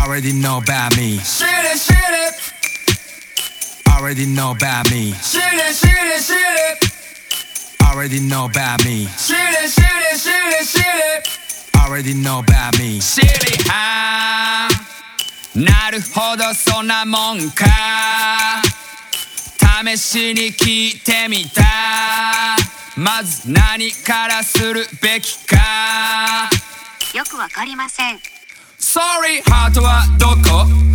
Already know about me. Shit it, shit it. Already know about me. Shit it, shit it, shit it. Already know about me. Shit it, shit it, shit it, shit it. Already know about me. 知りはなるほどそんなもんか試しに聞いてみたまず何からするべきかよくわかりません。 Sorry ハートはどこ